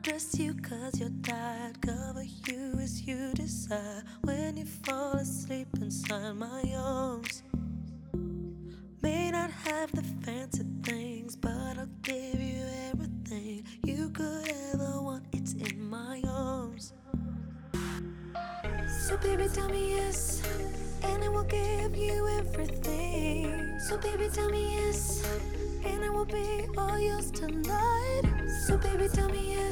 dress you 'cause you're tired, cover you as you desire. When you fall asleep inside my arms, may not have the fancy things, but I'll give you everything you could ever want. It's in my arms. So baby, tell me yes, and I will give you everything. So baby, tell me yes, and I will be all yours tonight. So baby, tell me yes.